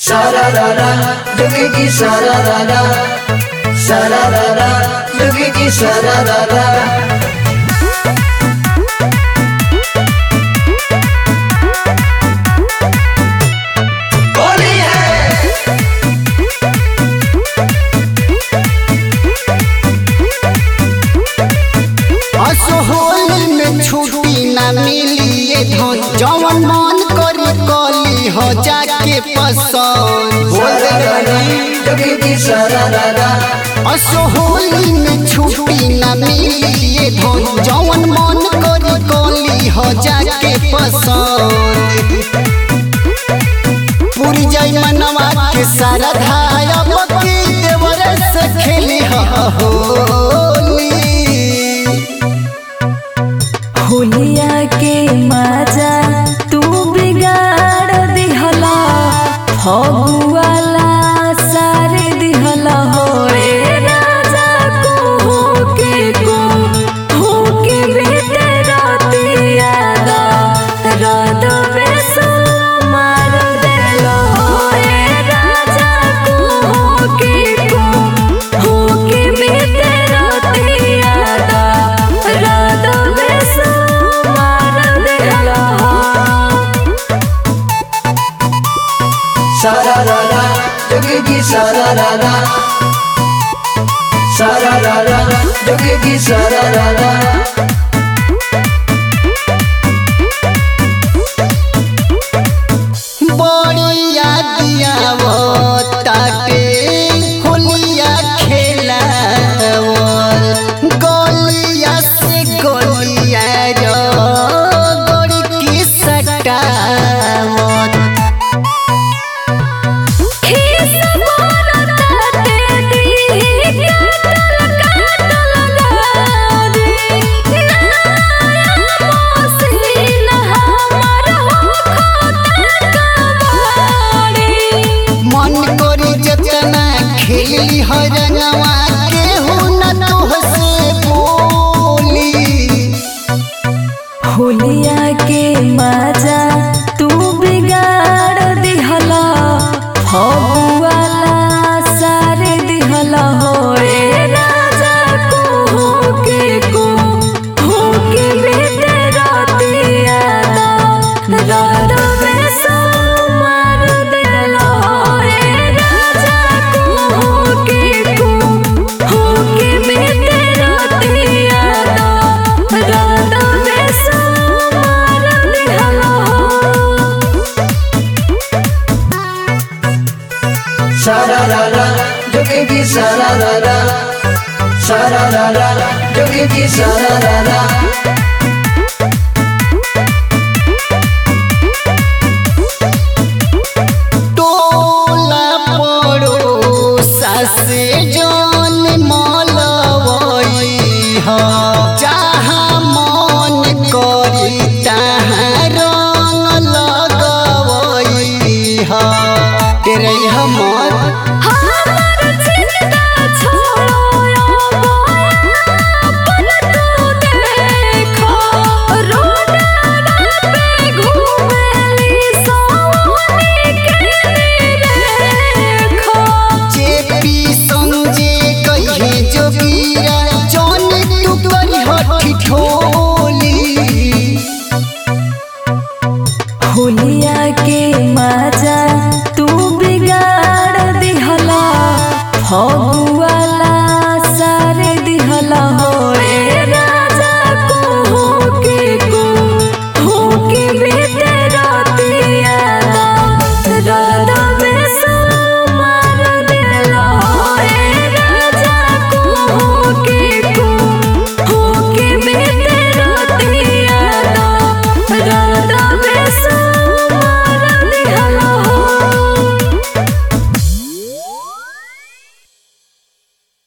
Sararara, jogi sararara, sararara, jogi sararara. Holi में छुट्टी ना मिली धन जवन मन करी कली हो जाके पसंद होली में छुट्टी ना मिली धन जवन मन करी कली हो जाके पसंद पूरी जाई मनवा के सारा धाया बकी देवर से खेली होली होलिया के मजा तू बिगाड़ दिहला फगुआला सारे दिहला होए राजा को होके बेटे रातिया रात बेसो मार देलो होए राजा को होके बेटे रातिया रात बेसो Sararara, jogi sararara, sararara, jogi sararara. बढ़िया दिया वो ताटे होलिया खेला गोलिया से गोलिया रो गोरी की सटावत खेली हरनवा केहू न तोहसे बोली होलिया के मजा तू बिगाड़ दिहला फगुआला सारे दिहला होए राजा को होके बेटे रातिया रात बेसो मार देला होए राजा होके बेटे रातिया रात बेसो मार देला Sararara, jogi sararara, sararara, jogi sararara. टोला पड़ोसा से जान मलवई ह जहाँ मन करी तहाँ रंग लगवई ह तेरे हमर